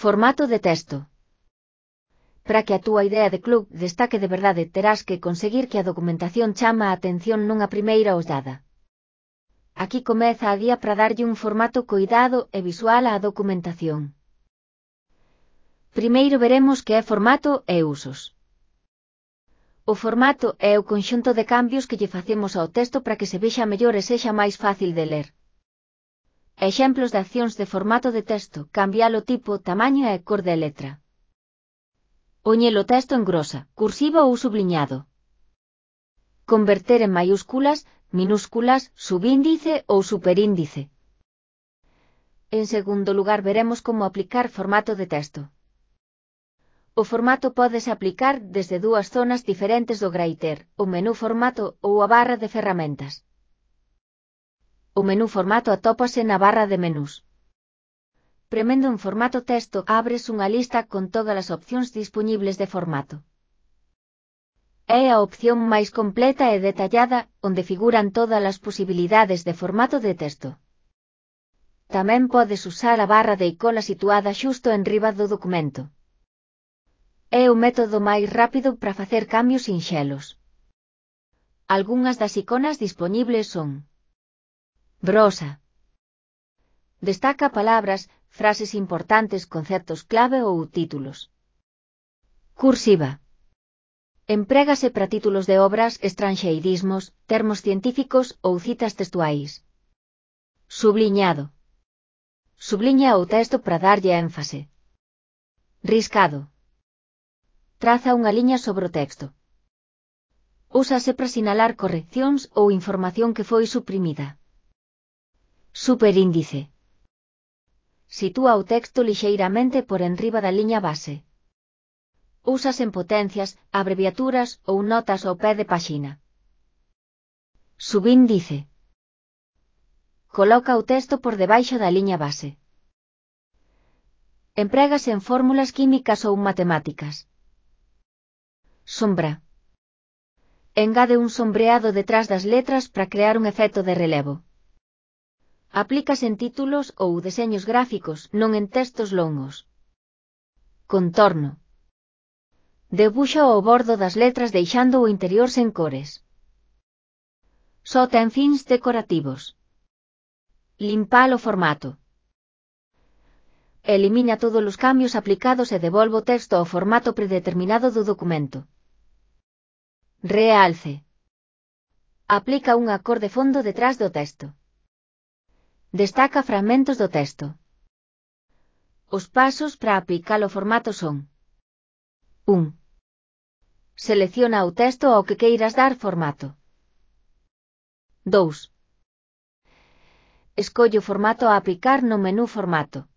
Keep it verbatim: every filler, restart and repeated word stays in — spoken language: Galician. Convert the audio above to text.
Formato de texto. Para que a túa idea de club destaque de verdade terás que conseguir que a documentación chama a atención nunha primeira ollada. Aquí comeza a guía para darlle un formato coidado e visual á documentación. Primeiro veremos que é formato e usos. O formato é o conxunto de cambios que lle facemos ao texto para que se vexa mellor e sexa máis fácil de ler. Exemplos de accións de formato de texto: cambiar o tipo, tamaño e cor de letra. Poñer o texto en grosa, cursiva ou subliñado. Converter en maiúsculas, minúsculas, subíndice ou superíndice. En segundo lugar veremos como aplicar formato de texto. O formato pódese aplicar desde dúas zonas diferentes do Writer, o menú formato ou a barra de ferramentas. O menú formato atópase na barra de menús. Premendo en formato texto abres unha lista con todas as opcións dispoñibles de formato. É a opción máis completa e detallada onde figuran todas as posibilidades de formato de texto. Tamén podes usar a barra de iconas situada xusto enriba do documento. É o método máis rápido para facer cambios sinxelos. Algunhas das iconas dispoñibles son: brosa. Destaca palabras, frases importantes, conceptos clave ou títulos. Cursiva. Emprégase para títulos de obras, estranxeirismos, termos científicos ou citas textuais. Subliñado. Subliña o texto para darlle énfase. Riscado. Traza unha liña sobre o texto. Úsase para sinalar correccións ou información que foi suprimida. Superíndice. Sitúa o texto lixeiramente por enriba da liña base. Úsase en potencias, abreviaturas ou notas ao pé de páxina. Subíndice. Coloca o texto por debaixo da liña base. Emprégase en fórmulas químicas ou matemáticas. Sombra. Engade un sombreado detrás das letras para crear un efecto de relevo. Aplícase en títulos ou deseños gráficos, non en textos longos. Contorno. Debuxa o bordo das letras deixando o interior sen cores. Só ten fins decorativos. Limpar o formato. Elimina todos os cambios aplicados e devolve o texto ao formato predeterminado do documento. Realce. Aplica unha cor de fondo detrás do texto. Destaca fragmentos do texto. Os pasos para aplicar o formato son: un. Selecciona o texto ao que queiras dar formato. dous. Escolle o formato a aplicar no menú formato.